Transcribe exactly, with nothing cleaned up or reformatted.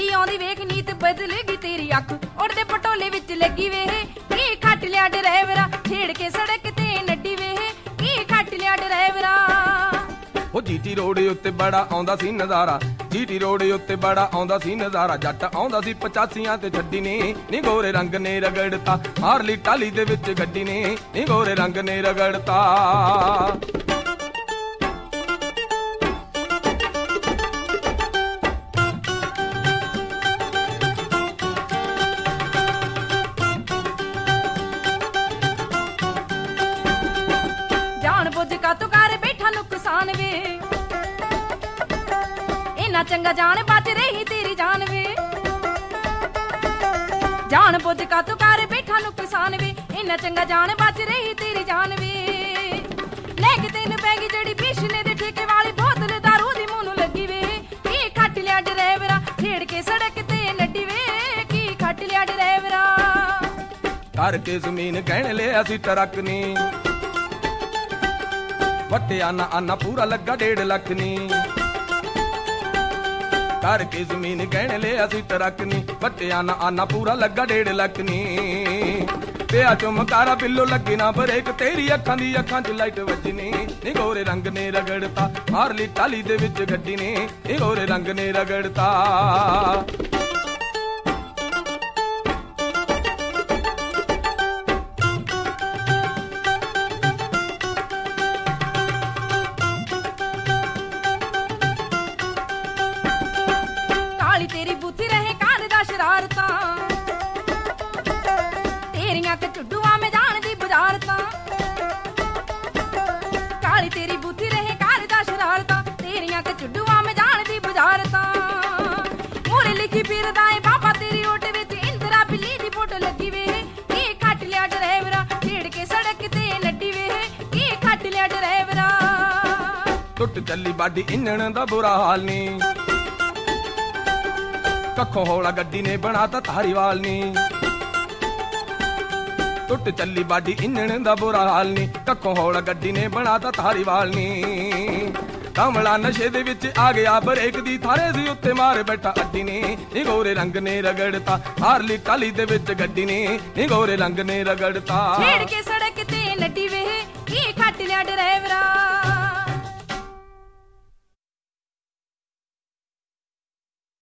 ਗੱਡੀ ਆਉਂਦੀ ਵੇਖ ਨੀਤ ਬਦਲ ਗਈ ਤੇਰੀ ਅੱਖ ਉੜਦੇ ਪਟੋਲੇ ਵਿੱਚ ਲੱਗੀ ਵੇ ਕੀ ਖੱਟ ਲਿਆ ਡਰਾਈਵਰਾ ਛੇੜ ਕੇ ਸੜਕ ਤੇ ਨੱਡੀ ਵੇ ਕੀ ਖੱਟ ਲਿਆ ਡਰਾਈਵਰਾ ਉਹ ਜੀਟੀ ਰੋਡ ਉੱਤੇ ਬੜਾ ਆਉਂਦਾ ਸੀ ਨਜ਼ਾਰਾ ਜੀਟੀ ਰੋਡ ਉੱਤੇ ਬੜਾ ਆਉਂਦਾ ਸੀ ਨਜ਼ਾਰਾ ਜੱਟ ਆਉਂਦਾ ਸੀ ਪਚਾਸੀਆਂ ਤੇ ਛੱਡੀ ਨੇ ਨੀ ਗੋਰੇ ਰੰਗ ਨੇ ਰਗੜਤਾ ਹਾਰਲੀ ਟਾਲੀ ਦੇ ਵਿੱਚ ਗੱਡੀ ਨੇ ਨੀ ਗੋਰੇ ਰੰਗ ਨੇ ਰਗੜਤਾ ਜਾਣ ਬੁੱਝ ਕਾ ਤੂੰ ਕਰ ਬੈਠਾ ਨੁਕਸਾਨ ਵੇ ਇੰਨਾ ਚੰਗਾ ਜਾਣ ਬਚ ਰਹੀ ਤੇਰੀ ਜਾਨ ਵੇ ਜਾਣ ਬੁੱਝ ਕਾ ਤੂੰ ਕਰ ਬੈਠਾ ਨੁਕਸਾਨ ਵੇ ਇੰਨਾ ਚੰਗਾ ਜਾਣ ਬਚ ਰਹੀ ਤੇਰੀ ਜਾਨ ਵੇ ਲੈ ਕੇ ਤੈਨੂੰ ਪੈ ਗਈ ਜਿਹੜੀ ਪਿਛਲੇ ਦੇ ਠੇਕੇ ਵਾਲੀ ਬੋਤਲ ਦਾਰੂ ਦੀ ਮੂੰਹ ਨੂੰ ਲੱਗੀ ਵੇ ਕੀ ਖੱਟ ਲਿਆ ਡਰਾਈਵਰਾ ਛੇੜ ਕੇ ਸੜਕ ਤੇ ਨੱਡੀ ਵੇ ਕੀ ਖੱਟ ਲਿਆ ਡਰਾਈਵਰਾ ਕਰਕੇ ਜ਼ਮੀਨ ਕਹਿਣ ਲਿਆ ਸੀ ਟਰੱਕ ਨੀ ਵੱਟਿਆ ਨਾ ਆਨਾ ਪੂਰਾ ਲੱਗਾ ਡੇਢ ਲੱਖ ਨੀ ਕਰਕੇ ਜ਼ਮੀਨ ਕਹਿਣ ਲਿਆ ਸੀ ਟਰੱਕ ਨੀ ਵੱਟਿਆ ਨਾ ਆਨਾ ਪੂਰਾ ਲੱਗਾ ਡੇਢ ਲੱਖ ਨੀ ਪਿਆ ਚਮਕਾਰਾ ਬਿੱਲੋ ਲੱਗੇ ਨਾ ਬਰੇਕ ਤੇਰੀ ਅੱਖਾਂ ਦੀ ਅੱਖਾਂ 'ਚ ਲਾਈਟ ਵੱਜਣੀ ਨੀ ਗੋਰੇ ਰੰਗ ਨੇ ਰਗੜਤਾ ਹਾਰਲੀ ਟਾਲੀ ਦੇ ਵਿੱਚ ਗੱਡੀ ਨੇ ਨੀ ਗੋਰੇ ਰੰਗ ਨੇ ਰਗੜਤਾ ਤੇਰੀ ਬੁੱਧੀ ਰਹੇ ਕਾਰ ਦਾ ਸ਼ਰਾਰਤਾਂ ਤੇਰੀਆਂ ਕਿ ਝੁੱਡੂਆਂ ਮੈਂ ਜਾਣਦੀ ਬਾਜ਼ਾਰ ਤਾਂ ਕਾਲੀ ਤੇਰੀ ਬੁੱਧੀ ਰਹੇ ਕਾਰ ਦਾ ਸ਼ਰਾਰਤਾਂ ਤੇਰੀਆਂ ਕਿ ਝੁੱਡੂਆਂ ਮੈਂ ਜਾਣਦੀ ਬਾਜ਼ਾਰ ਤਾਂ ਮੂਰੇ ਲਿਖੀ ਫਿਰਦਾ ਏ ਬਾਬਾ ਤੇਰੀ ਓਟ ਵਿੱਚ ਇੰਦਰਾ ਬਿੱਲੀ ਦੀ ਫੋਟੋ ਲੱਗੀ ਵੇ ਕੀ ਖੱਟ ਲਿਆ ਡਰਾਈਵਰਾ ਛੇੜ ਕੇ ਸੜਕ ਤੇ ਨੱਡੀ ਵੇ ਕੀ ਖੱਟ ਲਿਆ ਡਰਾਈਵਰਾ ਟੁੱਟ ਚੱਲੀ ਬਾਡੀ ਇੰਜਣ ਦਾ ਬੁਰਾ ਹਾਲ ਨੀ ਕੱਖੋਂ ਹੌਲਾ ਗੱਡੀ ਨੇ ਬਣਾਤਾ ਧਾਰੀਵਾਲ ਨੀ ਟੁੱਟ ਚੱਲੀ ਬਾਡੀ ਇੰਜਣ ਦਾ ਬੁਰਾ ਹਾਲ ਨੀ ਕੱਖੋਂ ਹੌਲਾ ਗੱਡੀ ਨੇ ਬਣਾਤਾ ਧਾਰੀਵਾਲ ਨੀ ਕਮਲਾ ਨਸ਼ੇ ਦੇ ਵਿੱਚ ਆ ਗਿਆ ਬਰੇਕ ਦੀ ਥਾਰੇ ਸੀ ਉੱਤੇ ਮਾਰ ਬੈਠਾ ਅੱਡੀ ਨੇ ਨੀ ਗੋਰੇ ਰੰਗ ਨੇ ਰਗੜਤਾ ਹਾਰਲੀ ਟਾਲੀ ਦੇ ਵਿੱਚ ਗੱਡੀ ਨੇ ਨੀ ਗੋਰੇ ਰੰਗ ਨੇ ਰਗੜਤਾ ਛੇੜ ਕੇ ਸੜਕ ਤੇ ਨੱਡੀ ਵੇ ਕੀ ਖੱਟ ਲਿਆ ਡਰਾਈਵਰਾ